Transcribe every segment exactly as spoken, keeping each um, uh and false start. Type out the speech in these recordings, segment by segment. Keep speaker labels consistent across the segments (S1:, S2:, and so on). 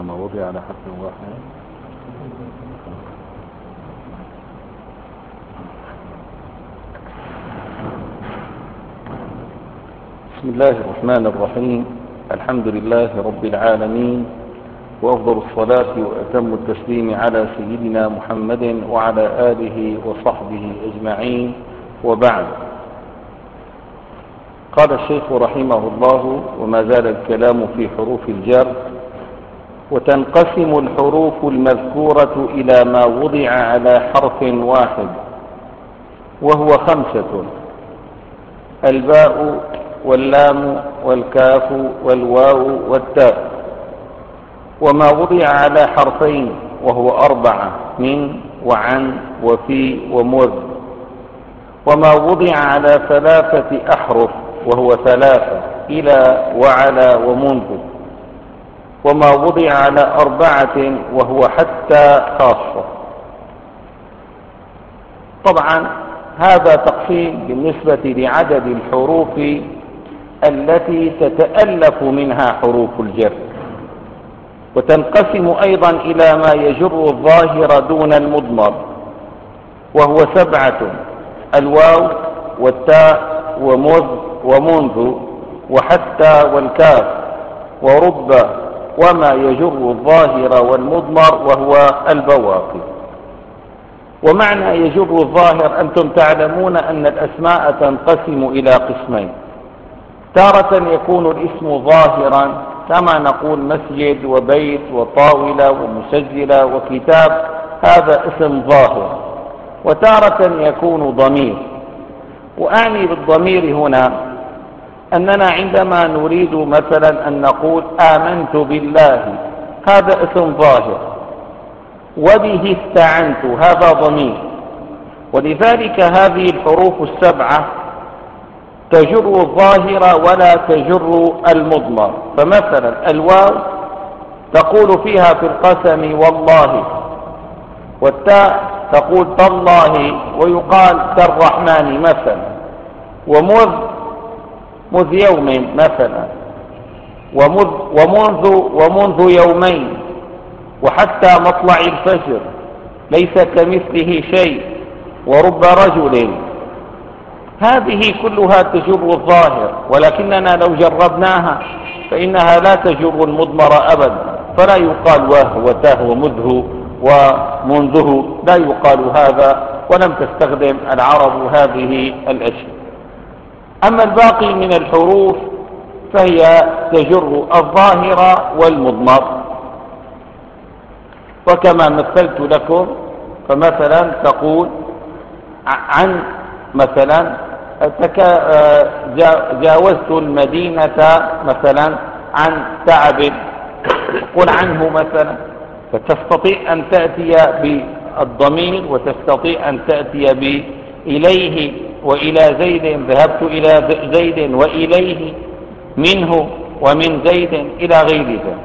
S1: ما وضع على حرف واحد. بسم الله الرحمن الرحيم. الحمد لله رب العالمين، وأفضل الصلاة وأتم التسليم على سيدنا محمد وعلى آله وصحبه أجمعين، وبعد. قال الشيخ رحمه الله: وما زال الكلام في حروف الجر. وتنقسم الحروف المذكورة إلى ما وضع على حرف واحد، وهو خمسة: الباء واللام والكاف والواو والتاء. وما وضع على حرفين، وهو أربعة: من وعن وفي ومذ. وما وضع على ثلاثة أحرف، وهو ثلاثة: إلى وعلى ومنذ. وما وضع على أربعة، وهو حتى خاصة. طبعا هذا تقسيم بالنسبة لعدد الحروف التي تتألف منها حروف الجر. وتنقسم أيضا إلى ما يجر الظاهر دون المضمر، وهو سبعة: الواو والتاء ومذ ومنذ وحتى والكاف ورب، وما يجر الظاهر والمضمر وهو البواقي. ومعنى يجر الظاهر، أنتم تعلمون أن الأسماء تنقسم إلى قسمين: تارة يكون الاسم ظاهرا كما نقول مسجد وبيت وطاولة ومسجلة وكتاب، هذا اسم ظاهر. وتارة يكون ضمير. وأعني بالضمير هنا أننا عندما نريد مثلا أن نقول آمنت بالله، هذا اسم ظاهر. وبه استعنت، هذا ضمير. ولذلك هذه الحروف السبعة تجر الظاهر ولا تجر المضمر. فمثلا الواو تقول فيها في القسم والله، والتاء تقول تالله ويقال كالرحمن مثلا، ومذ مذ يوم مثلا، ومذ ومنذ ومنذ يومين، وحتى مطلع الفجر، ليس كمثله شيء، ورب رجل. هذه كلها تجر الظاهر، ولكننا لو جربناها فإنها لا تجر المضمر أبدا، فلا يقال واه وتاه ومذه ومنذه، لا يقال هذا، ولم تستخدم العرب هذه الأشياء. أما الباقي من الحروف فهي تجر الظاهر والمضمر. وكما مثلت لكم، فمثلا تقول عن مثلا جاوزت المدينة مثلا عن تعب، قل عنه مثلا. فتستطيع أن تأتي بالضمير، وتستطيع أن تأتي بإليه وإلى زيد، ذهبت إلى زيد وإليه، منه ومن زيد إلى غير ذلك.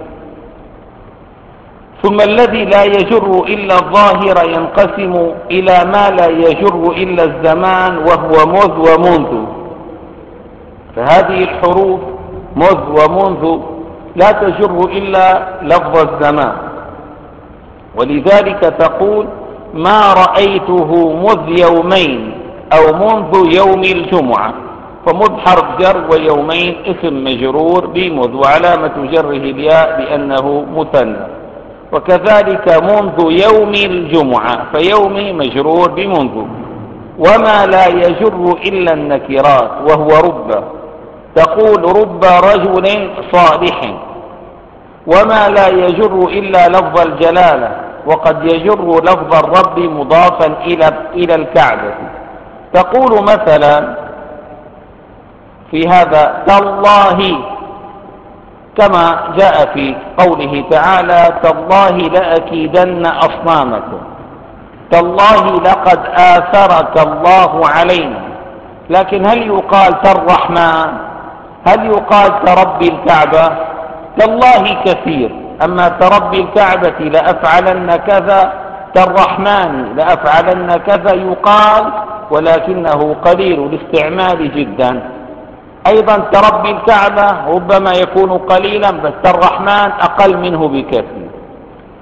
S1: ثم الذي لا يجر إلا الظاهر ينقسم إلى ما لا يجر إلا الزمان، وهو مذ ومنذ. فهذه الحروف مذ ومنذ لا تجر إلا لفظ الزمان، ولذلك تقول ما رأيته مذ يومين، أو منذ يوم الجمعة. فمذ حرف جر، ويومين اسم مجرور بمذ، وعلامة جره الياء لأنه مثنى. وكذلك منذ يوم الجمعة، فيوم مجرور بمنذ. وما لا يجر إلا النكرات، وهو رب، تقول رب رجل صالح. وما لا يجر إلا لفظ الجلالة، وقد يجر لفظ الرب مضافا إلى إلى الكعبة. تقول مثلا في هذا تالله، كما جاء في قوله تعالى تالله لأكيدن أصنامكم. تالله لقد آثرك الله علينا. لكن هل يقال تالرحمن؟ هل يقال تربي الكعبة؟ تالله كثير، أما تربي الكعبة لأفعلن كذا، تالرحمن لأفعلن كذا يقال، ولكنه قليل الاستعمال جدا. أيضا تربي الكعبة ربما يكون قليلا، بس الرحمن أقل منه بكثير.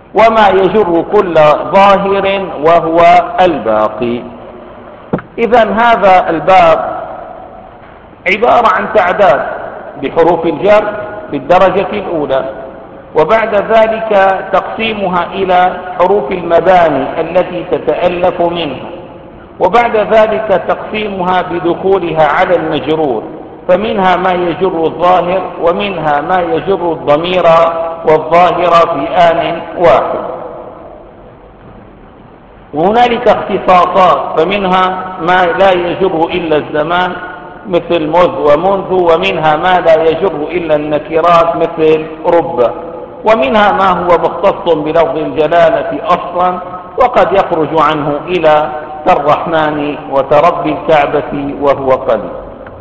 S1: وما يجر كل ظاهر وهو الباقي. إذا هذا الباب عبارة عن تعداد بحروف الجر في الدرجة الأولى، وبعد ذلك تقسيمها إلى حروف المباني التي تتألف منها، وبعد ذلك تقسيمها بدخولها على المجرور، فمنها ما يجر الظاهر ومنها ما يجر الضمير والظاهر في آن واحد. وهنالك اختصاصات، فمنها ما لا يجر إلا الزمان مثل مذ ومنذ، ومنها ما لا يجر إلا النكرات مثل رب، ومنها ما هو مختص بلفظ الجلالة أصلا وقد يخرج عنه إلى كالرحمن وترب الكعبة وهو قليل.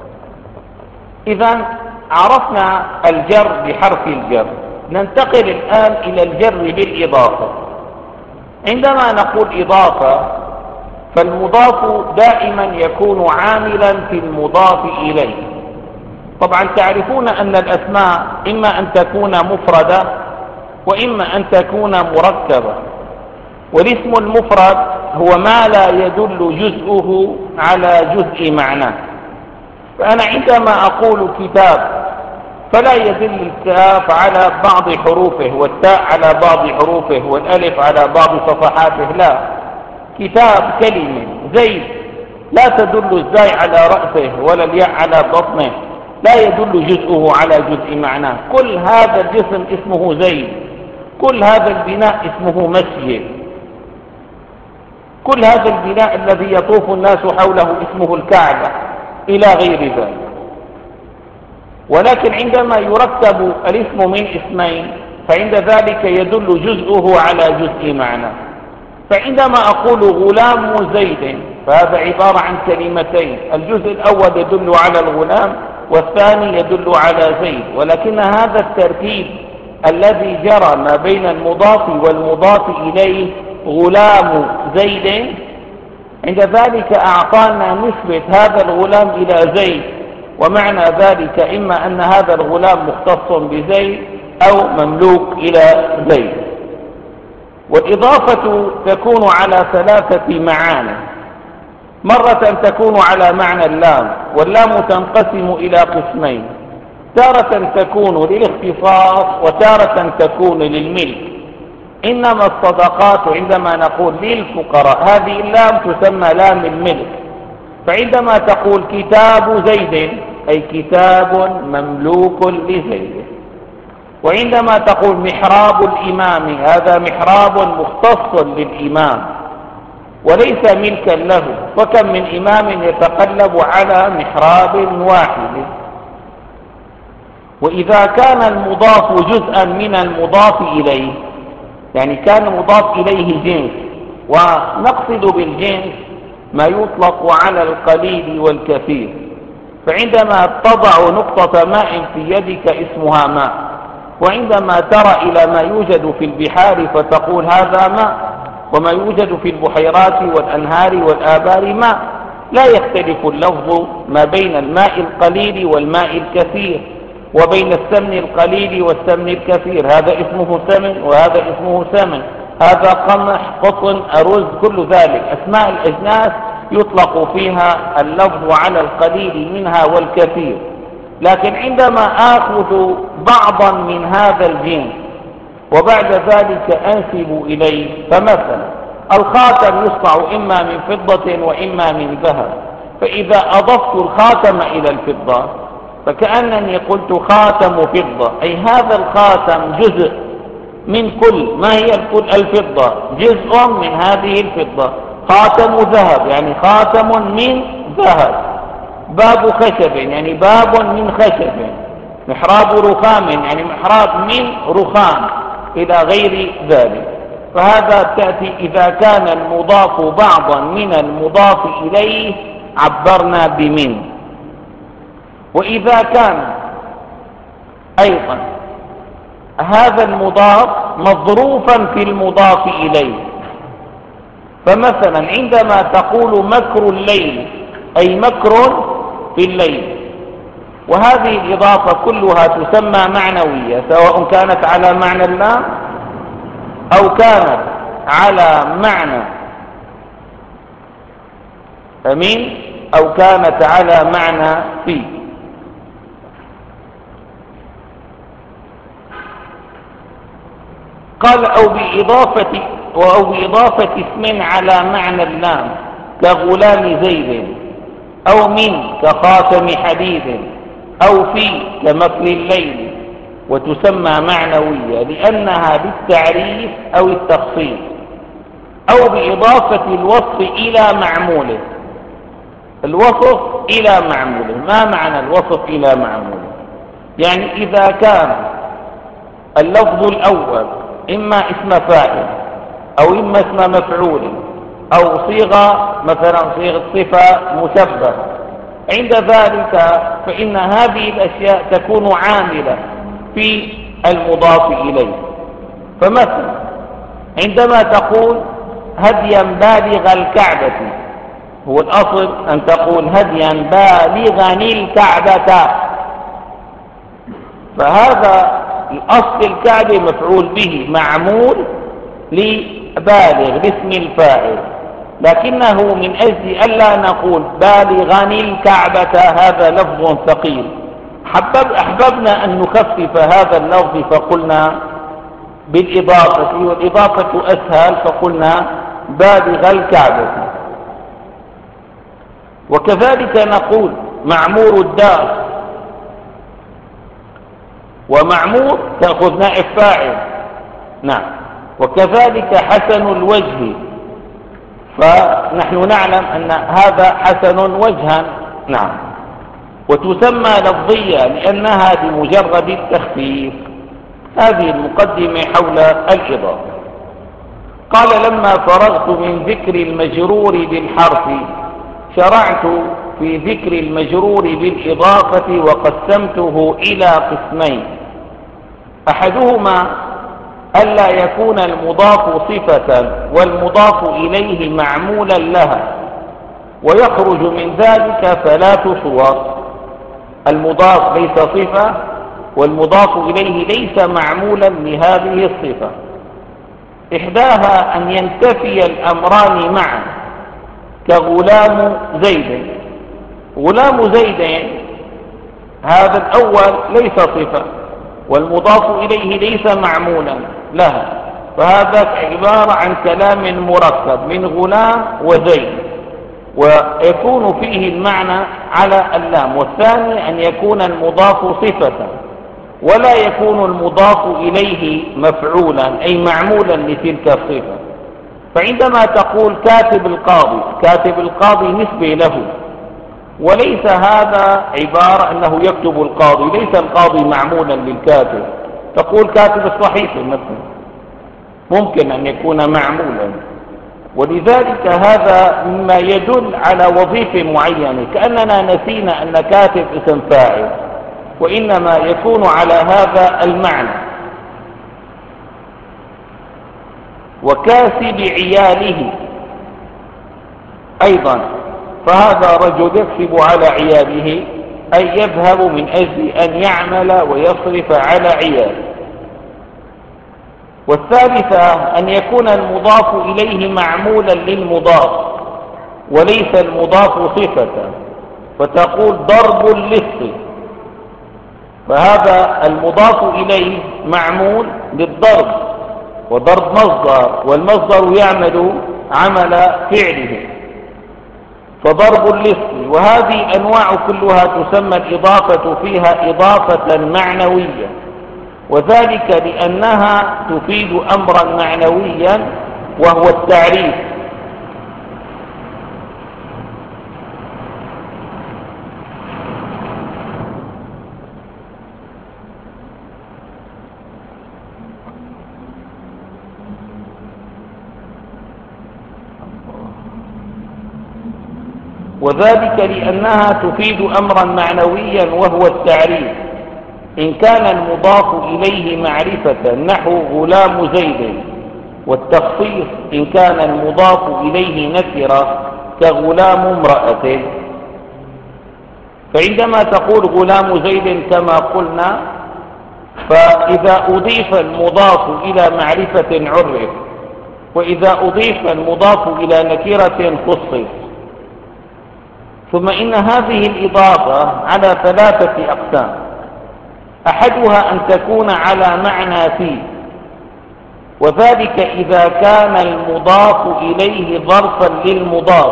S1: إذا عرفنا الجر بحرف الجر، ننتقل الآن إلى الجر بالإضافة. عندما نقول إضافة فالمضاف دائما يكون عاملا في المضاف إليه. طبعا تعرفون أن الأسماء إما أن تكون مفردة وإما أن تكون مركبة، والاسم المفرد هو ما لا يدل جزءه على جزء معناه. فأنا عندما أقول كتاب فلا يدل الكاف على بعض حروفه والتاء على بعض حروفه والألف على بعض صفحاته، لا، كتاب كلمة. زيد لا تدل الزاي على رأسه ولا الياء على بطنه، لا يدل جزءه على جزء معناه. كل هذا الجسم اسمه زيد، كل هذا البناء اسمه مسجد، كل هذا البناء الذي يطوف الناس حوله اسمه الكعبة، إلى غير ذلك. ولكن عندما يركب الاسم من اسمين فعند ذلك يدل جزءه على جزء معنى. فعندما أقول غلام زيد فهذا عبارة عن كلمتين، الجزء الأول يدل على الغلام والثاني يدل على زيد، ولكن هذا التركيب الذي جرى ما بين المضاف والمضاف إليه غلام زيد عند ذلك أعطانا نسبة هذا الغلام إلى زيد، ومعنى ذلك إما أن هذا الغلام مختص بزيد أو مملوك إلى زيد. والإضافة تكون على ثلاثة معاني، مرة تكون على معنى اللام، واللام تنقسم إلى قسمين، تارة تكون للاختصاص وتارة تكون للملك. إنما الصدقات عندما نقول للفقراء هذه اللام تسمى لام الملك، فعندما تقول كتاب زيد أي كتاب مملوك لزيد. وعندما تقول محراب الإمام هذا محراب مختص للإمام وليس ملكا له، وكم من إمام يتقلب على محراب واحد. وإذا كان المضاف جزءا من المضاف إليه، يعني كان مضاف إليه جنس، ونقصد بالجنس ما يطلق على القليل والكثير، فعندما تضع نقطة ماء في يدك اسمها ماء، وعندما ترى إلى ما يوجد في البحار فتقول هذا ماء، وما يوجد في البحيرات والأنهار والآبار ماء. لا يختلف اللفظ ما بين الماء القليل والماء الكثير، وبين السمن القليل والسمن الكثير، هذا اسمه سمن وهذا اسمه سمن، هذا قمح قطن أرز، كل ذلك أسماء الأجناس يطلق فيها اللفظ على القليل منها والكثير. لكن عندما آخذ بعضا من هذا الجنس وبعد ذلك أنسب إليه، فمثلا الخاتم يصنع إما من فضة وإما من ذهب، فإذا أضفت الخاتم إلى الفضة فكأنني قلت خاتم فضة، أي هذا الخاتم جزء من كل ما هي الفضة، جزء من هذه الفضة. خاتم ذهب يعني خاتم من ذهب، باب خشب يعني باب من خشب، محراب رخام يعني محراب من رخام، إلى غير ذلك. فهذا تأتي إذا كان المضاف بعضا من المضاف إليه عبرنا بمن. وإذا كان أيضا هذا المضاف مظروفا في المضاف إليه، فمثلا عندما تقول مكر الليل أي مكر في الليل، وهذه الإضافة كلها تسمى معنوية، سواء كانت على معنى اللام أو كانت على معنى أمين أو كانت على معنى في. قال أو بإضافة أو بإضافة اسم على معنى اللام كغلام زيد، أو من كخاتم حديد، أو في كمثل الليل، وتسمى معنوية لأنها بالتعريف أو التخصيص، أو بإضافة الوصف إلى معموله. الوصف إلى معموله، ما معنى الوصف إلى معموله؟ يعني إذا كان اللفظ الأول إما اسم فاعل أو إما اسم مفعول أو صيغة مثلا صيغة صفة مشبهة، عند ذلك فإن هذه الأشياء تكون عاملة في المضاف إليه. فمثلا عندما تقول هديا بالغ الكعبة، هو الأصل أن تقول هديا بالغا الكعبة، فهذا الأصل الكعبة مفعول به معمول لبالغ باسم الفاعل، لكنه من أجل ألا نقول بالغا الكعبة هذا لفظ ثقيل، حبب أحببنا أن نخفف هذا اللفظ فقلنا بالإضافة، والإضافة أسهل فقلنا بالغ الكعبة. وكذلك نقول معمور الدار، ومعمور تأخذ نائب فاعل، نعم. وكذلك حسن الوجه، فنحن نعلم أن هذا حسن وجها، نعم. وتسمى لفظية لأنها بمجرد التخفيف. هذه المقدمة حول الإضافة. قال لما فرغت من ذكر المجرور بالحرف شرعت في ذكر المجرور بالإضافة وقسمته إلى قسمين: أحدهما ألا يكون المضاف صفة والمضاف إليه معمولا لها، ويخرج من ذلك ثلاث صور: المضاف ليس صفة، والمضاف إليه ليس معمولا لهذه الصفة. إحداها أن ينتفي الأمران معا كغلام زيد. غلام زيد هذا الأول ليس صفة، والمضاف إليه ليس معمولا لها، فهذا عبارة عن كلام مركب من غلام وزيد، ويكون فيه المعنى على اللام. والثاني أن يكون المضاف صفة ولا يكون المضاف إليه مفعولا أي معمولا لتلك الصفة. فعندما تقول كاتب القاضي، كاتب القاضي نسبة له، وليس هذا عبارة أنه يكتب القاضي، ليس القاضي معمولا للكاتب. تقول كاتب الصحيفة مثلا، ممكن أن يكون معمولا. ولذلك هذا مما يدل على وظيفة معينة، كأننا نسينا أن كاتب اسم فاعل، وإنما يكون على هذا المعنى. وكاسب عياله أيضا، فهذا رجل يكسب على عياله أي يذهب من أجل أن يعمل ويصرف على عياله. والثالثة أن يكون المضاف إليه معمولا للمضاف وليس المضاف صفة، فتقول ضرب اللص، فهذا المضاف إليه معمول للضرب، وضرب مصدر، والمصدر يعمل عمل فعله، فضرب اللص. وهذه أنواع كلها تسمى الإضافة فيها إضافة معنوية، وذلك لأنها تفيد أمرا معنويا وهو التعريف. وذلك لأنها تفيد أمرا معنويا وهو التعريف، إن كان المضاف إليه معرفة نحو غلام زيد، والتخصيص إن كان المضاف إليه نكرة كغلام امرأة. فعندما تقول غلام زيد كما قلنا، فإذا أضيف المضاف إلى معرفة عرف، وإذا أضيف المضاف إلى نكرة خصص. ثم إن هذه الإضافة على ثلاثة أقسام: أحدها أن تكون على معنى في، وذلك إذا كان المضاف إليه ظرفا للمضاف،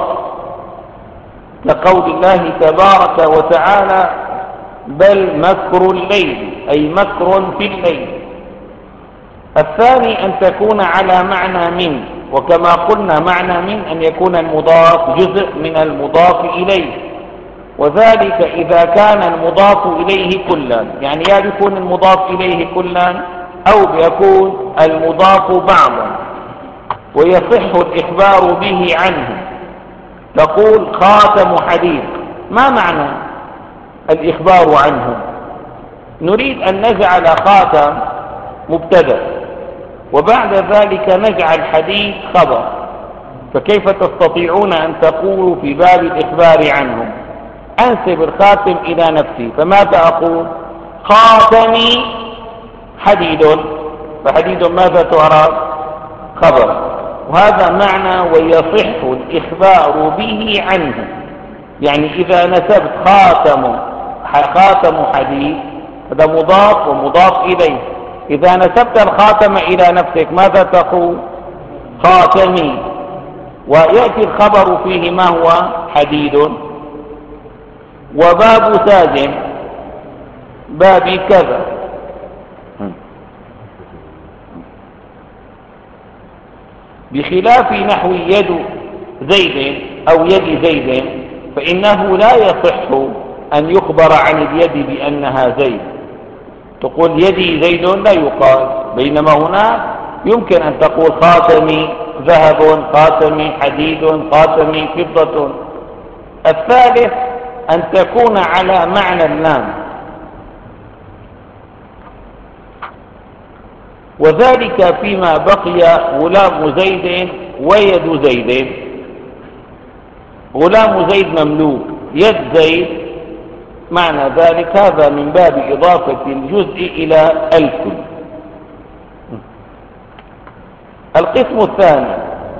S1: كقول الله تبارك وتعالى: بل مكر الليل، أي مكر في الليل. الثاني أن تكون على معنى من، وكما قلنا معنى من أن يكون المضاف جزء من المضاف إليه، وذلك إذا كان المضاف إليه كلا، يعني يا بيكون المضاف إليه كلا أو بيكون المضاف بعضا، ويصح الإخبار به عنه. تقول خاتم حديد، ما معنى الإخبار عنه؟ نريد أن نجعل خاتم مبتدأ، وبعد ذلك نجعل حديد خبر، فكيف تستطيعون أن تقولوا في باب الإخبار عنه؟ أنسب الخاتم إلى نفسي، فماذا أقول؟ خاتمي حديد، فحديد ماذا تعرف؟ خبر. وهذا معنى ويصح الإخبار به عنه، يعني إذا نسبت خاتم خاتم حديد هذا مضاف ومضاف إليه، إذا نسبت الخاتم إلى نفسك ماذا تقول؟ خاتمي، ويأتي الخبر فيه ما هو؟ حديد. وباب تاج، بابي كذا. بخلاف نحو يد زيد أو يد زيد، فإنه لا يصح أن يخبر عن اليد بأنها زيد. تقول يدي زيد لا يقال، بينما هناك يمكن أن تقول خاتمي ذهب، خاتمي حديد، خاتمي فضة. الثالث أن تكون على معنى اللام، وذلك فيما بقي غلام زيد ويد زيد. غلام زيد مملوك، يد زيد معنى ذلك هذا من باب إضافة الجزء إلى الكل. القسم الثاني،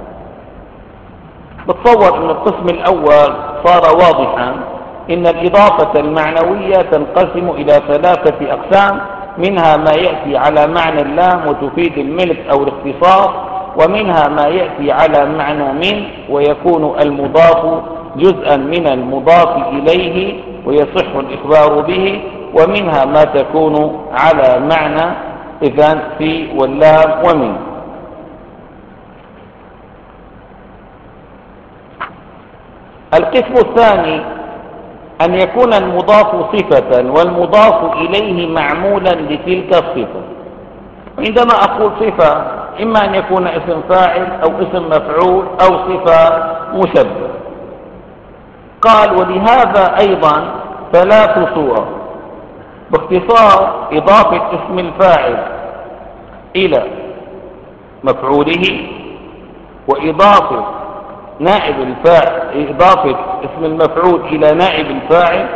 S1: بتصور أن القسم الأول صار واضحا، إن الإضافة المعنوية تنقسم إلى ثلاثة أقسام، منها ما يأتي على معنى اللام وتفيد الملك أو الاختصاص، ومنها ما يأتي على معنى من ويكون المضاف جزءا من المضاف إليه ويصح الإخبار به، ومنها ما تكون على معنى إذن في واللام ومن. القسم الثاني أن يكون المضاف صفة والمضاف إليه معمولا لتلك الصفة. عندما أقول صفة إما أن يكون اسم فاعل أو اسم مفعول أو صفة مشبهة. قال ولهذا أيضا ثلاث صور: باختصار إضافة اسم الفاعل إلى مفعوله، وإضافة نائب الفاعل إضافة اسم المفعول إلى نائب الفاعل،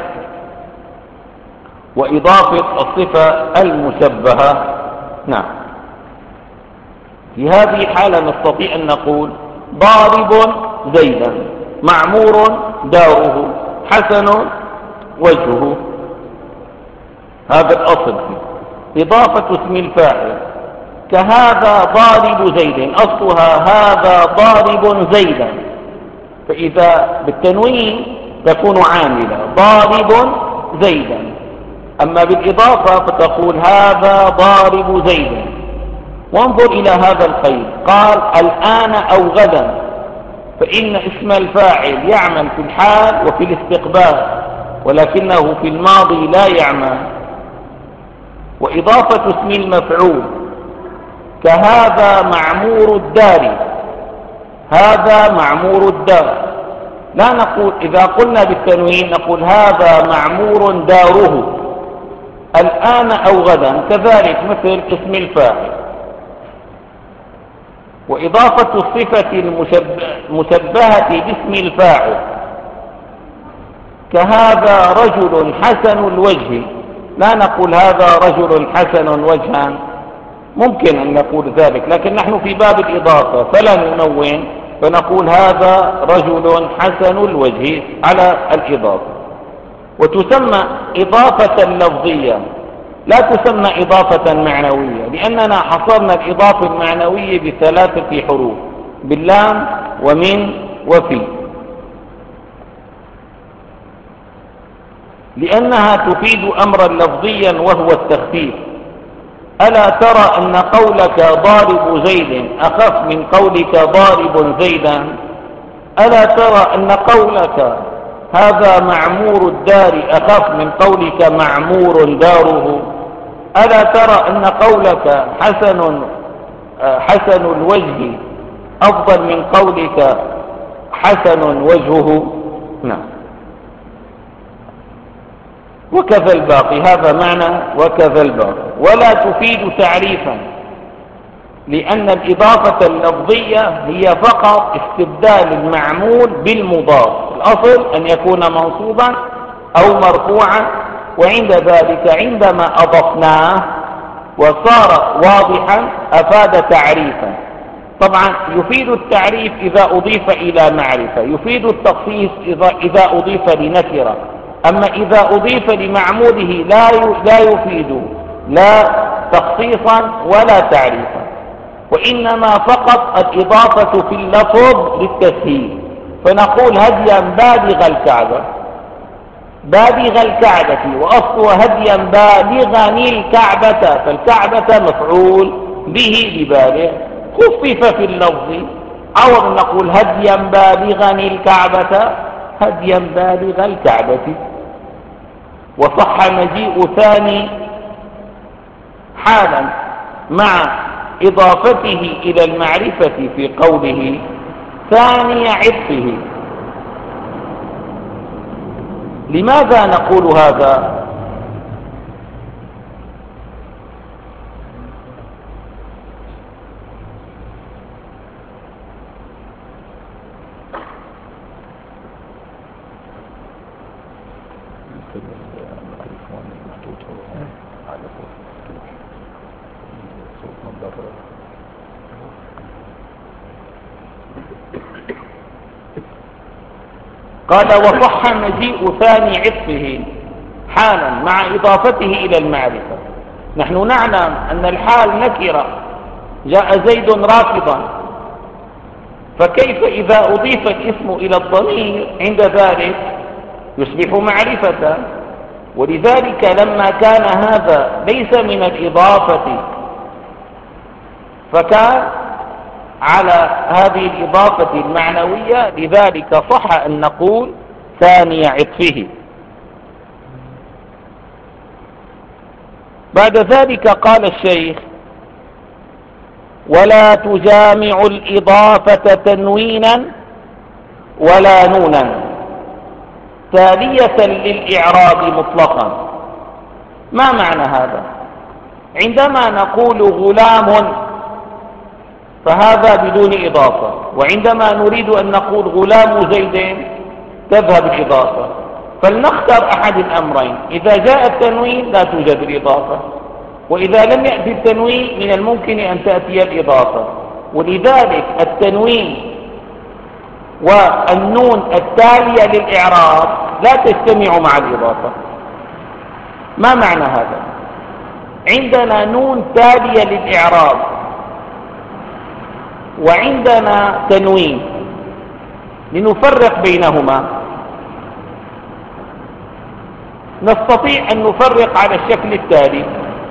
S1: وإضافة الصفة المشبهة. نعم، في هذه الحالة نستطيع أن نقول ضارب زيدا، معمور داره، حسن وجهه. هذا الأصل فيه. إضافة اسم الفاعل كهذا ضارب زيد، أصلها هذا ضارب زيدا، فإذا بالتنوين تكون عاملة ضارب زيدا. أما بالإضافة فتقول هذا ضارب زيدا. وانظر إلى هذا القيد، قال الآن أو غدا، فإن اسم الفاعل يعمل في الحال وفي الاستقبال، ولكنه في الماضي لا يعمل. وإضافة اسم المفعول كهذا معمور الدار، هذا معمور الدار، لا نقول إذا قلنا بالتنوين نقول هذا معمور داره الآن أو غدا، كذلك مثل اسم الفاعل. وإضافة الصفة المشبهة باسم الفاعل كهذا رجل حسن الوجه، لا نقول هذا رجل حسن وجها، ممكن أن نقول ذلك، لكن نحن في باب الإضافة فلا ننون، فنقول هذا رجل حسن الوجه على الإضافة. وتسمى إضافة لفظية، لا تسمى إضافة معنوية، لأننا حصرنا الإضافة المعنوية بثلاثة حروف: باللام ومن وفي، لأنها تفيد أمرا لفظيا وهو التخفيف. ألا ترى أن قولك ضارب زيد أخف من قولك ضارب زيدا؟ ألا ترى أن قولك هذا معمور الدار أخف من قولك معمور داره؟ ألا ترى أن قولك حسن حسن الوجه أفضل من قولك حسن وجهه؟ نعم. وكذا الباقي، هذا معنى وكذا الباقي. ولا تفيد تعريفا، لأن الإضافة اللفظية هي فقط استبدال المعمول بالمضاف، الأصل أن يكون منصوبا أو مرفوعا، وعند ذلك عندما أضفناه وصار واضحا أفاد تعريفا. طبعا يفيد التعريف إذا أضيف إلى معرفة، يفيد التخصيص إذا أضيف لنكرة، أما إذا أضيف لمعموله لا لا يفيد لا تخصيصا ولا تعريفا، وإنما فقط الإضافة في اللفظ للتسهيل. فنقول هديا بالغ الكعبة، بالغ الكعبة، وأصل هديا بالغا الكعبة، فالكعبة مفعول به ببالغ، خفف في اللفظ، أو نقول هديا بالغا الكعبة، هديا بالغ الكعبة. وصح مجيء ثاني حالا مع إضافته إلى المعرفة في قوله ثاني عطفه. لماذا نقول هذا؟ قال وصح مجيء ثاني عطفه حالا مع إضافته إلى المعرفة. نحن نعلم أن الحال نكرة، جاء زيد راكضا، فكيف إذا أضيف الاسم إلى الضمير عند ذلك يصبح معرفة؟ ولذلك لما كان هذا ليس من الإضافة فكان على هذه الإضافة المعنوية، لذلك صح أن نقول ثاني عطفه. بعد ذلك قال الشيخ ولا تجامع الإضافة تنوينا ولا نونا تالية للإعراب مطلقا. ما معنى هذا؟ عندما نقول غلام فهذا بدون إضافة، وعندما نريد أن نقول غلام زيد تذهب الإضافة. فلنختار أحد الأمرين، إذا جاء التنوين لا توجد الإضافة، وإذا لم يأتي التنوين من الممكن أن تأتي الإضافة. ولذلك التنوين والنون التالية للإعراب لا تجتمع مع الإضافة. ما معنى هذا؟ عندنا نون تالية للإعراب وعندنا تنوين، لنفرق بينهما نستطيع أن نفرق على الشكل التالي: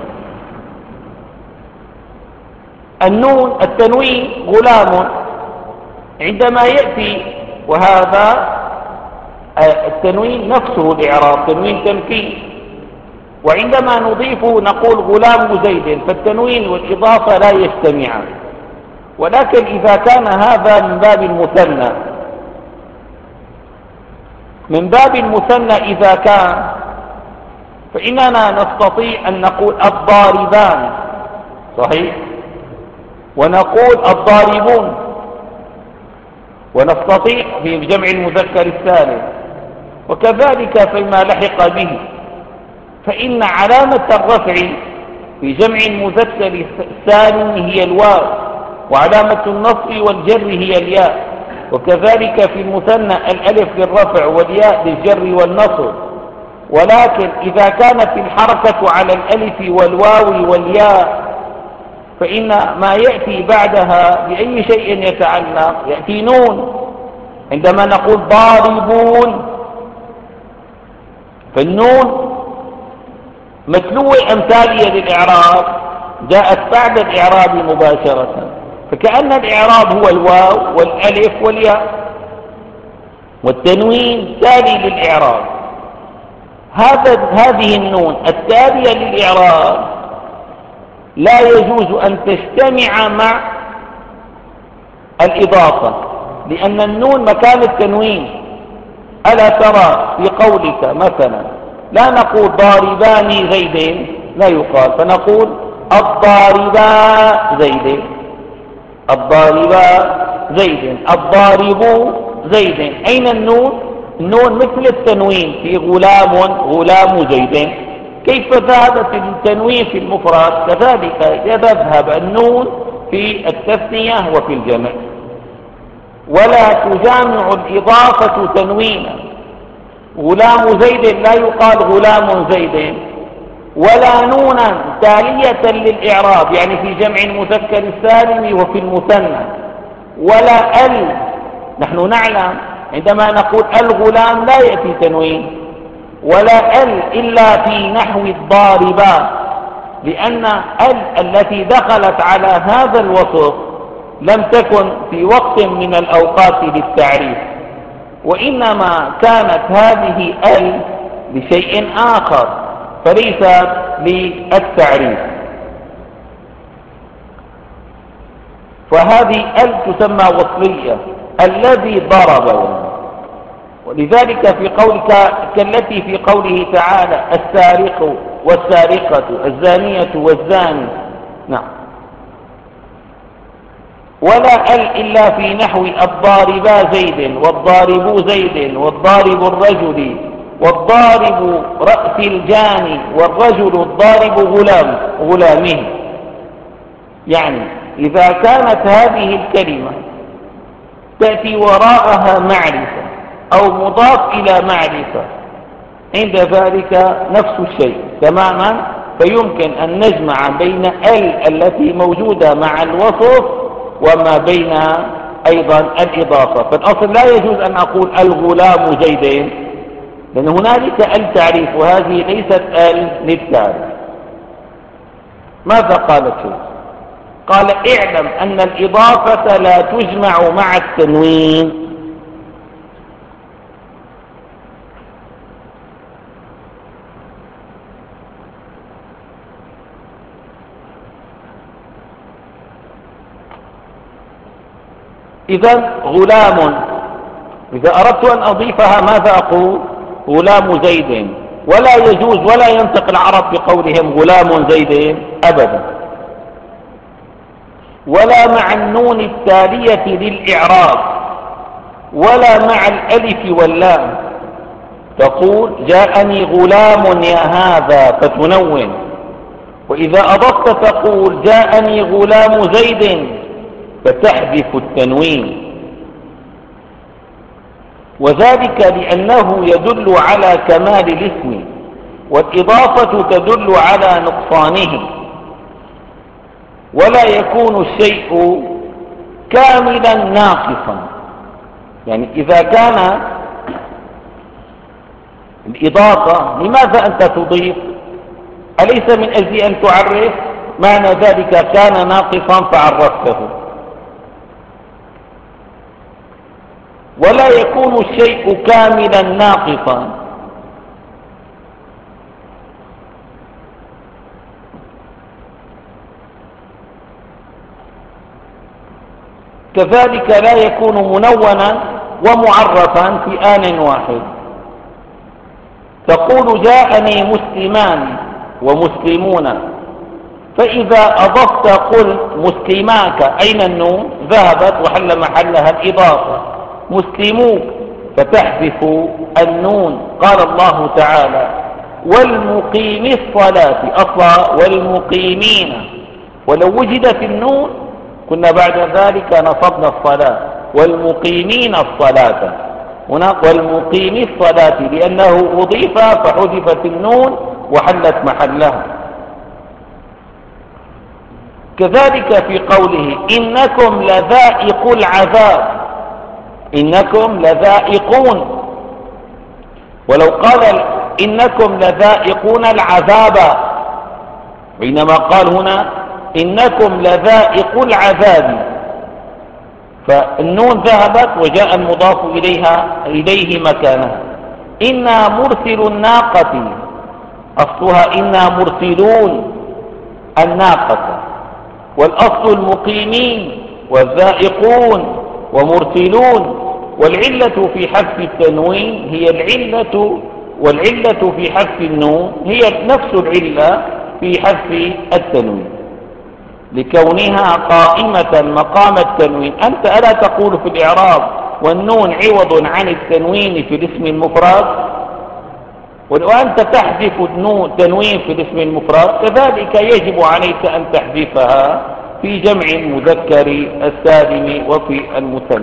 S1: النون التنوين غلام عندما يأتي، وهذا التنوين نفسه الإعراب تنوين تمكين، وعندما نضيفه نقول غلام زيد، فالتنوين والإضافة لا يجتمعان. ولكن إذا كان هذا من باب المثنى، من باب المثنى إذا كان، فإننا نستطيع أن نقول الضاربان، صحيح، ونقول الضاربون، ونستطيع في جمع المذكر الثالث، وكذلك فيما لحق به. فإن علامة الرفع في جمع المذكر السالم هي الواو، وعلامة النصب والجر هي الياء، وكذلك في المثنى الألف للرفع والياء للجر والنصب. ولكن إذا كانت الحركة على الألف والواو والياء فإن ما يأتي بعدها بأي شيء يتعلق يأتي نون. عندما نقول ضاربون فالنون متلوة أمثالية للإعراب جاءت بعد الإعراب مباشرة، فكأن الإعراب هو الواو والألف والياء، والتنوين تالي للإعراب. هذا هذه النون التالية للإعراب لا يجوز أن تجتمع مع الإضافة، لأن النون مكان التنوين. ألا ترى في قولك مثلا لا نقول ضاربان زيدين، لا يقال، فنقول الضاربا زيدين، الضاربا زيدين، الضارب زيدين. أين النون؟ النون مثل التنوين في غلام، غلام زيدين. كيف ذهبت التنوين في المفرد كذلك يذهب النون في التثنية وفي الجمع. ولا تجامع الإضافة تنوينا. غلام زيد لا يقال غلام زيد، ولا نونا تالية للإعراب يعني في جمع المذكر السالم وفي المثنى، ولا ال. نحن نعلم عندما نقول الغلام لا يأتي تنوين، ولا ال إلا في نحو الضاربات، لأن ال التي دخلت على هذا الوصف لم تكن في وقت من الأوقات للتعريف، وإنما كانت هذه ال لشيء آخر فليس للتعريف. فهذه ال تسمى وصلية، الذي ضرب. ولذلك في قولك كالتي في قوله تعالى السارق والسارقة الزانية والزاني. نعم. ولا ال إلا في نحو الضاربا زيد والضارب زيد والضارب الرجل والضارب رأس الجاني والرجل الضارب غلام غلامه. يعني إذا كانت هذه الكلمة تأتي وراءها معرفة أو مضاف إلى معرفة عند ذلك نفس الشيء تماما، فيمكن أن نجمع بين ال التي موجودة مع الوصف وما بين أيضا الإضافة. فالأصل لا يجوز أن أقول الغلام زيدين، لأن هنالك ال تعريف وهذه ليست ال للتعريف. ماذا قال الشيخ؟ قال اعلم أن الإضافة لا تجمع مع التنوين. إذن غلام إذا أردت أن أضيفها ماذا أقول؟ غلام زيد، ولا يجوز ولا ينطق العرب بقولهم غلام زيد أبدا، ولا مع النون التالية للإعراب، ولا مع الألف واللام. تقول جاءني غلام يا هذا فتنون، وإذا أضفت تقول جاءني غلام زيد فتحذف التنوين، وذلك لأنه يدل على كمال الاسم، والإضافة تدل على نقصانه. ولا يكون الشيء كاملا ناقصا، يعني إذا كان الإضافة لماذا أنت تضيف؟ أليس من أجل أن تعرف؟ معنى ذلك كان ناقصا فعرفته. ولا يكون الشيء كاملا ناقصا، كذلك لا يكون منونا ومعرفا في آن واحد. تقول جاءني مسلمان ومسلمون، فإذا أضفت قل مسلماك أين النون؟ ذهبت وحل محلها الإضافة. مسلموك فتحذف النون. قال الله تعالى والمقيم الصلاة أصلا والمقيمين، ولو وجدت النون كنا بعد ذلك نصبنا الصلاة والمقيمين الصلاة. هنا والمقيم الصلاة لأنه أضيف فحذفت النون وحلت محلها. كذلك في قوله إنكم لذائق العذاب، إنكم لذائقون، ولو قال إنكم لذائقون العذاب، بينما قال هنا إنكم لذائق العذاب، فالنون ذهبت وجاء المضاف إليها إليه مكانها. إنا مرسل الناقة، أصلها إنا مرسلون الناقة، والأصل المقيمين والذائقون ومرسلون، والعلة في حذف التنوين هي العلة، والعلة في حذف النون هي نفس العلة في حذف التنوين لكونها قائمة مقام التنوين. أنت ألا تقول في الإعراب والنون عوض عن التنوين في الاسم المفرد، وأنت تحذف التنوين في الاسم المفرد، كذلك يجب عليك أن تحذفها في جمع المذكر السالم وفي المثنى.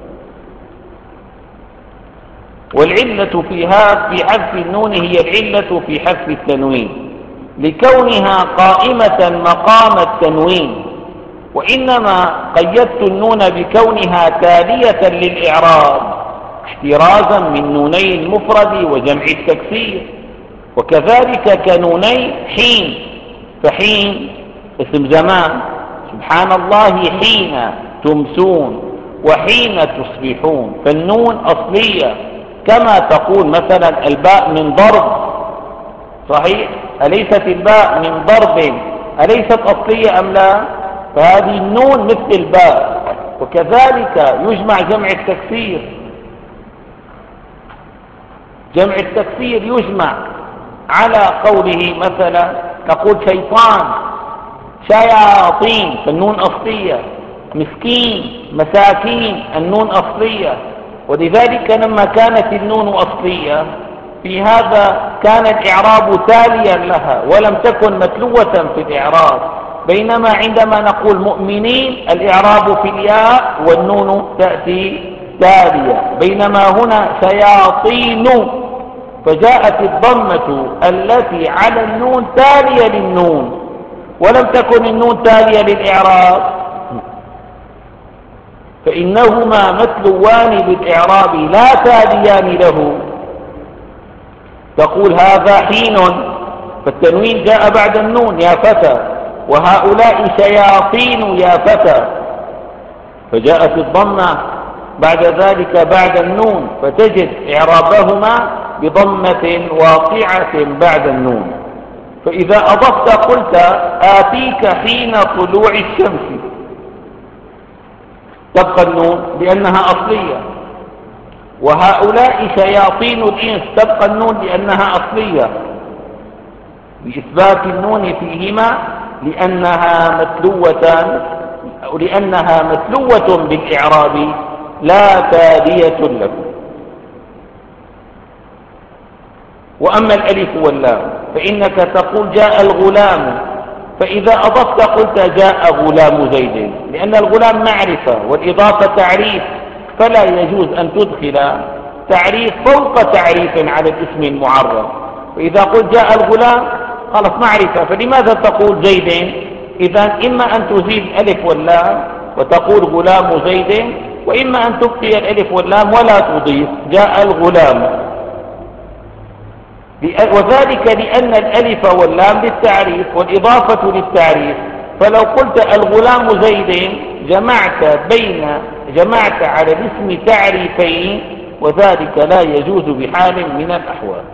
S1: والعلة فيها في حذف النون هي العلة في حذف التنوين لكونها قائمة مقام التنوين، وإنما قيدت النون بكونها تالية للإعراب احترازا من نوني المفرد وجمع التكسير، وكذلك كنوني حين، فحين اسم زمان، سبحان الله حين تمسون وحين تصبحون، فالنون أصلية كما تقول مثلا الباء من ضرب، صحيح؟ أليست الباء من ضرب أليست أصلية أم لا؟ فهذه النون مثل الباء. وكذلك يجمع جمع التكسير، جمع التكسير يجمع على قوله مثلا نقول شيطان شياطين، فالنون أصلية، مسكين مساكين، النون أصلية. ولذلك لما كانت النون أصلية في هذا كان الإعراب تاليا لها ولم تكن متلوة في الإعراب، بينما عندما نقول مؤمنين الإعراب في الياء والنون تأتي تالية، بينما هنا شياطين فجاءت الضمة التي على النون تالية للنون ولم تكن النون تالية للإعراب، فإنهما متلوان بالإعراب لا تاليان له. تقول هذا حين، فالتنوين جاء بعد النون يا فتى، وهؤلاء شياطين يا فتى، فجاءت الضمة بعد ذلك بعد النون، فتجد إعرابهما بضمة واقعة بعد النون. فإذا أضفت قلت آتيك حين طلوع الشمس، تبقى النون لأنها أصلية، وهؤلاء شياطين الإنس تبقى النون لأنها أصلية، بإثبات النون فيهما لأنها متلوة لأنها متلوة بالإعراب لا تالية له. وأما الألف واللام فإنك تقول جاء الغلام، فإذا أضفت قلت جاء غلام زيد، لأن الغلام معرفة والإضافة تعريف، فلا يجوز أن تدخل تعريف فوق تعريف على الاسم المعرف. وإذا قلت جاء الغلام خلص معرفة، فلماذا تقول زيد؟ إذا إما أن تزيد الألف واللام وتقول غلام زيد، وإما أن تبقي الألف واللام ولا تضيف جاء الغلام، وذلك لأن الألف واللام للتعريف والإضافة للتعريف. فلو قلت الغلام زيد جمعت بين جمعت على الاسم تعريفين، وذلك لا يجوز بحال من الأحوال.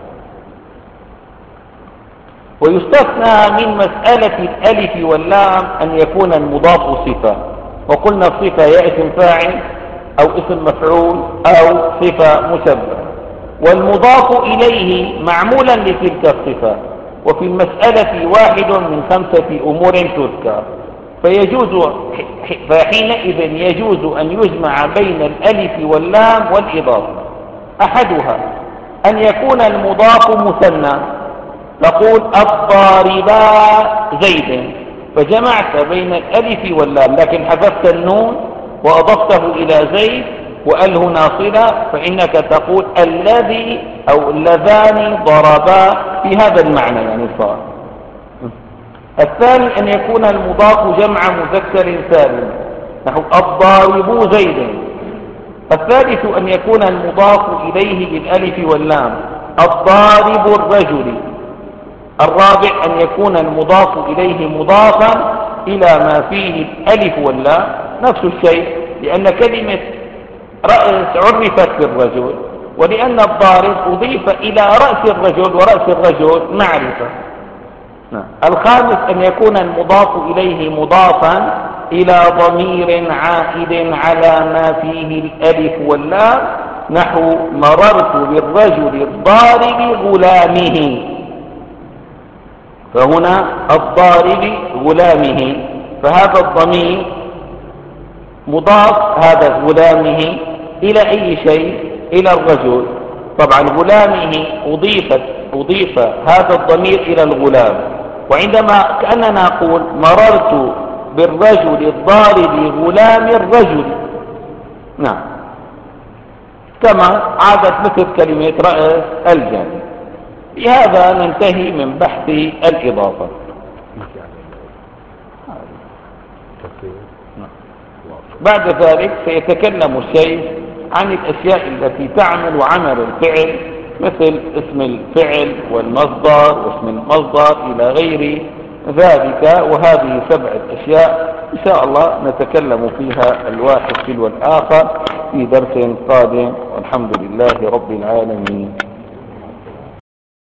S1: ويستثنى من مسألة الألف واللام أن يكون المضاف صفة، وقلنا الصفة يا اسم فاعل أو اسم مفعول أو صفة مشبهة، والمضاف إليه معمولا لتلك الصفة. وفي المسألة واحد من خمسة أمور تذكر، فيجوز فحينئذ يجوز أن يجمع بين الألف واللام والإضافة. أحدها أن يكون المضاف مثنى، تقول الضاربا زيد، فجمعت بين الألف واللام، لكن حذفت النون وأضفته إلى زيد وأل هنا صلة، فإنك تقول الذي أو اللذان ضربا في هذا المعنى يعني صار. الثاني أن يكون المضاف جمع مذكر سالم، نحو الضارب زيد. الثالث أن يكون المضاف إليه بالألف واللام، الضارب الرجل. الرابع أن يكون المضاف إليه مضافا إلى ما فيه الألف واللام، نفس الشيء، لأن كلمة رأس عرفت بالرجل، ولأن الضارب أضيف إلى رأس الرجل، ورأس الرجل معرفة. الخامس أن يكون المضاف إليه مضافا إلى ضمير عائد على ما فيه الألف واللام، نحو مررت بالرجل الضارب غلامه، فهنا الضارب غلامه، فهذا الضمير مضاف، هذا غلامه إلى أي شيء؟ إلى الرجل. طبعا غلامه أضيفت أضيف هذا الضمير إلى الغلام، وعندما كأننا نقول مررت بالرجل الضارب غلام الرجل، نعم، كما عادت مثل كلمة رأس الجانب. بهذا ننتهي من بحث الإضافة. بعد ذلك سيتكلم الشيخ عن الأشياء التي تعمل عمل الفعل، مثل اسم الفعل والمصدر واسم المصدر إلى غير ذلك، وهذه سبعة أشياء إن شاء الله نتكلم فيها الواحد تلو الآخر في درس قادم، والحمد لله رب العالمين.